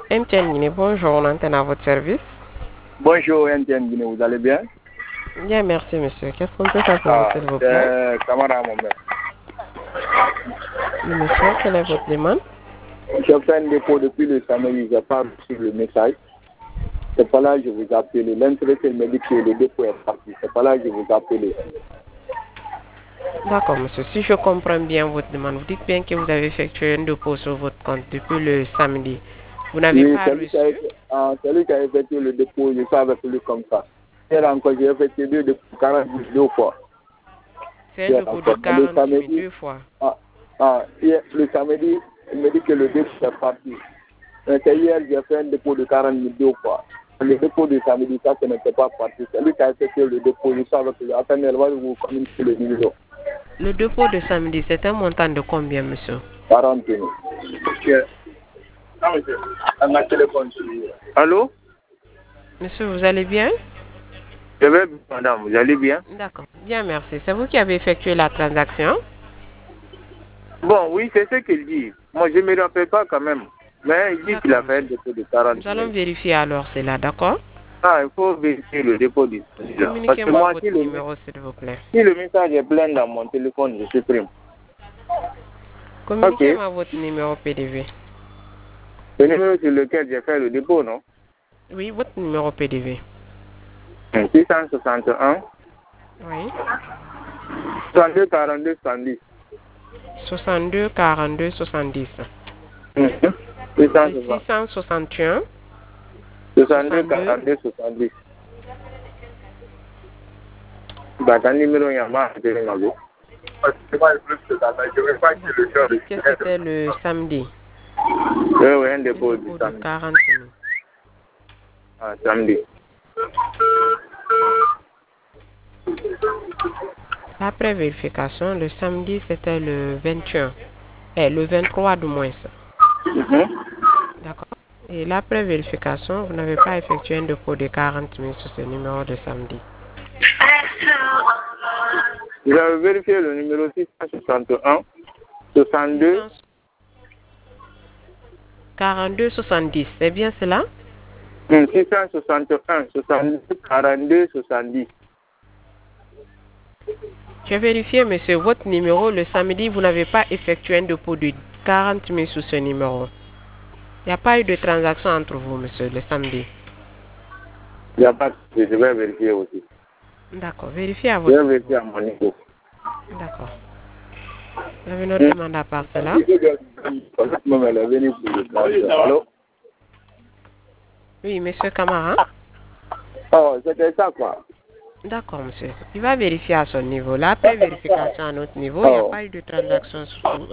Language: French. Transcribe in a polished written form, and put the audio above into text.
MTN Guinée, bonjour, on antenne à votre service. Bonjour MTN Guinée, vous allez bien? Bien, merci monsieur. Qu'est-ce qu'on peut faire pour vous, s'il vous plaît? Camara, mon père. Oui, monsieur, quelle est votre demande? J'ai fait un dépôt depuis le samedi, je n'ai pas reçu le message. C'est pas là que je vous ai appelé. L'intéressé me dit que le dépôt est parti. C'est pas là que je vous ai appelé. D'accord, monsieur. Si je comprends bien votre demande, vous dites bien que vous avez effectué un dépôt sur votre compte depuis le samedi. Vous n'avez Oui, pas celui qui a effectué le dépôt, je suis avec lui comme ça. Hier encore, j'ai effectué deux dépôts, 42 fois. C'est un dépôt de 40 000 deux fois. Hier, le samedi, il me dit que le dépôt est parti. C'est hier, j'ai fait un dépôt de 40 000 deux fois. Le dépôt de samedi, ça n'était pas parti. C'est lui qui a effectué le dépôt, je suis avec lui. Attendez, elle va vous communiquer le numéro. Le dépôt de samedi, c'est un montant de combien, monsieur? 40 000. Allô? Monsieur, vous allez bien? Je vais bien, madame, vous allez bien? D'accord. Bien, merci. C'est vous qui avez effectué la transaction? Bon, oui, c'est ce qu'il dit. Moi, je ne me rappelle pas quand même. Mais il dit qu'il a fait un dépôt de 40 000. Nous allons vérifier alors cela, d'accord? Ah, il faut vérifier le dépôt du samedi. Parce que Communiquez-moi moi, votre numéro, s'il vous plaît. si le message est plein dans mon téléphone, je supprime. Communiquez-moi votre numéro PDV. Le numéro sur lequel j'ai fait le dépôt, non? Oui, votre numéro PDV. 661 Oui. 62 42 70. 62 42 70. 661 661 62 42 70. Bah, ton numéro, il y a marre de numéro. Que c'était le samedi. Oui, un dépôt du de samedi. 40 000. Ah, samedi. Après vérification, le samedi c'était le 21. Le 23 du moins. D'accord. Et l'après vérification, vous n'avez pas effectué un dépôt de 40 000 sur ce numéro de samedi. Vous avez vérifié le numéro 661 62 42 70, c'est bien cela? 661 62 42 70. J'ai vérifié, monsieur, votre numéro le samedi, vous n'avez pas effectué un dépôt de 40 000 sur ce numéro. Il n'y a pas eu de transaction entre vous, monsieur, le samedi. Il n'y a pas de souci, je vais vérifier aussi. D'accord, vérifiez à votre Je vais vérifier à mon niveau. D'accord. Vous avez notre demande à part cela? Allô? Oui, monsieur Camara. Oh, c'était ça quoi. D'accord, monsieur. Il va vérifier à son niveau. Là, après vérification à notre niveau, il n'y a pas eu de transaction sur